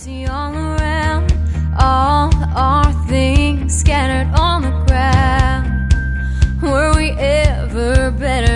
empty all around, all our things scattered on the ground. Were we ever better